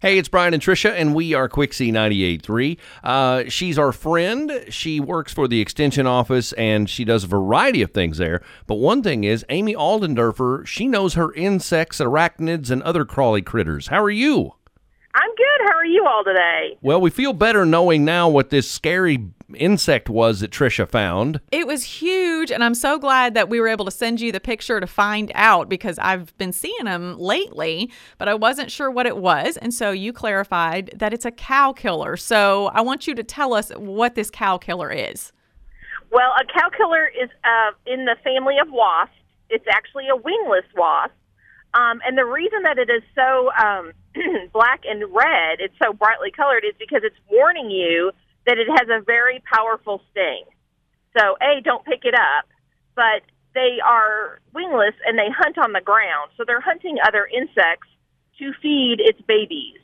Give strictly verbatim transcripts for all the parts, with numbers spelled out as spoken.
Hey, it's Brian and Tricia, and we are Quixie ninety-eight point three. Uh, she's our friend. She works for the Extension office, and she does a variety of things there. But one thing is, Amy Aldendorfer, she knows her insects, arachnids, and other crawly critters. How are you? I'm good. How are you all today? Well, we feel better knowing now what this scary insect was that Tricia found. It was huge, and I'm so glad that we were able to send you the picture to find out, because I've been seeing them lately, but I wasn't sure what it was, and so you clarified that it's a cow killer. So I want you to tell us what this cow killer is. Well, a cow killer is uh, in the family of wasps. It's actually a wingless wasp, um, and the reason that it is so um, black and red, it's so brightly colored, is because it's warning you that it has a very powerful sting. So, A, don't pick it up, but they are wingless and they hunt on the ground. So they're hunting other insects to feed its babies.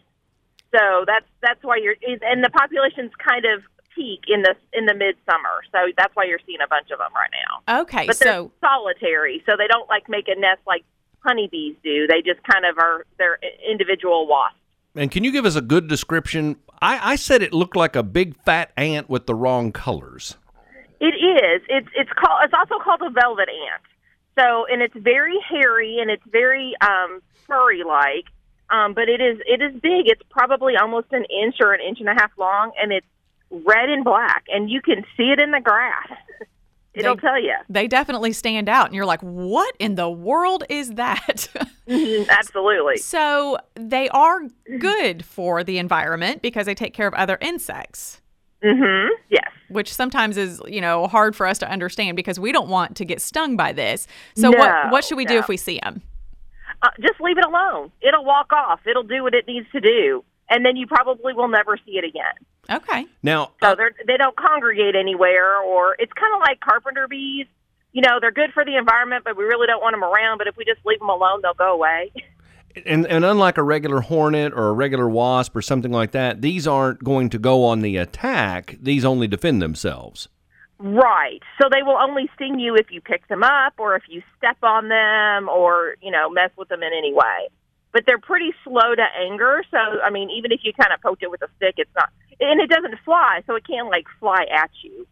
So that's that's why you're, and the population's kind of peak in the in the midsummer. So that's why you're seeing a bunch of them right now. Okay, but they're so solitary, so they don't like make a nest like honeybees do. They just kind of are, they're individual wasps. And can you give us a good description? I, I said it looked like a big fat ant with the wrong colors. It is. It's it's called. It's also called a velvet ant. So, and it's very hairy and it's very um, furry-like. Um, but it is it is big. It's probably almost an inch or an inch and a half long, and it's red and black, and you can see it in the grass. It'll they, tell you. They definitely stand out, and you're like, what in the world is that? Mm-hmm, absolutely. So they are good for the environment because they take care of other insects. Mm-hmm. Yes. Which sometimes is, you know, hard for us to understand because we don't want to get stung by this. So no, what what should we no. do if we see them? Uh, just leave it alone. It'll walk off. It'll do what it needs to do, and then you probably will never see it again. Okay. Now, so they're, they don't congregate anywhere, or it's kind of like carpenter bees. You know, they're good for the environment, but we really don't want them around. But if we just leave them alone, they'll go away. And, and unlike a regular hornet or a regular wasp or something like that, these aren't going to go on the attack. These only defend themselves. Right. So they will only sting you if you pick them up or if you step on them or, you know, mess with them in any way. But they're pretty slow to anger. So, I mean, even if you kind of poke it with a stick, it's not, and it doesn't fly, so it can't, like, fly at you.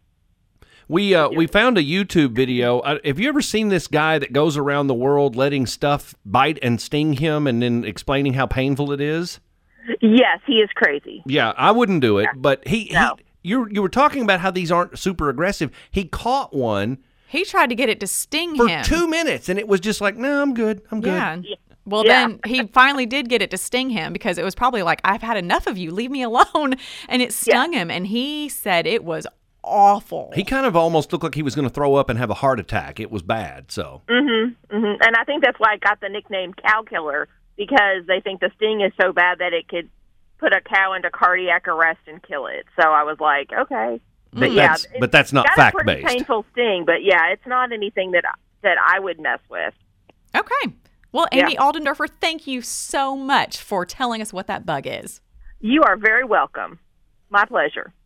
We uh, we found a YouTube video. Uh, have you ever seen this guy that goes around the world letting stuff bite and sting him and then explaining how painful it is? Yes, he is crazy. Yeah, I wouldn't do it, yeah. but he, no. he you you were talking about how these aren't super aggressive. He caught one. He tried to get it to sting for him. For two minutes, and it was just like, no, I'm good, I'm good. Yeah. Well, yeah. then he finally did get it to sting him because it was probably like, I've had enough of you, leave me alone. And it stung yeah. him, and he said it was awful. He kind of almost looked like he was going to throw up and have a heart attack. It was bad, so. Mm-hmm, mm-hmm. And I think that's why it got the nickname cow killer, because they think the sting is so bad that it could put a cow into cardiac arrest and kill it. So I was like, okay. But, but yeah, that's, but that's not got fact-based. a pretty painful sting, but yeah, it's not anything that that I would mess with. Okay. Well, Amy yeah. Aldendorfer, thank you so much for telling us what that bug is. You are very welcome. My pleasure.